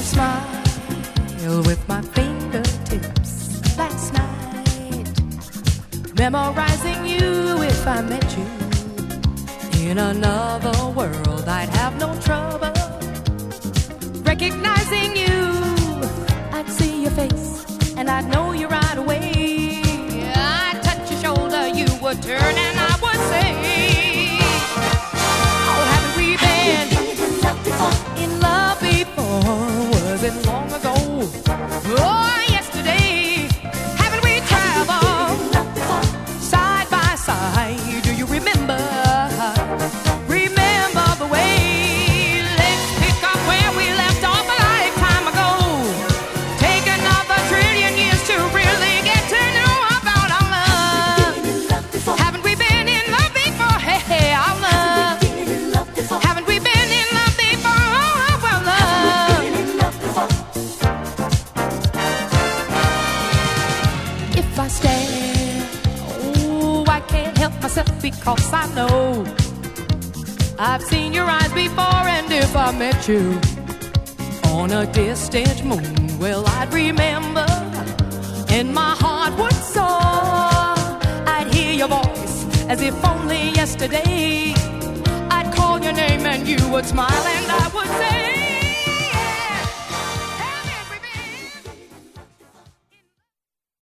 smile with my fingertips last night, memorizing you. If I met you in another world, I'd have no trouble recognizing you. I'd see your face and I'd know you right away. I'd touch your shoulder, you would turn and I would say, oh, haven't we been in love before? In love before? Was it long ago? Or yesterday? Haven't we traveled side by side? Do you remember? Remember the way? Let's pick up where we left off a lifetime ago. Take another trillion years to really get to know about our love. Haven't we been in love before? Hey, hey, our love. Haven't we been in love before? Our love. If I stare, oh, I can't help myself because I know I've seen your eyes before. And if I met you on a distant moon, well, I'd remember and my heart would soar. I'd hear your voice as if only yesterday. I'd call your name and you would smile and I would say,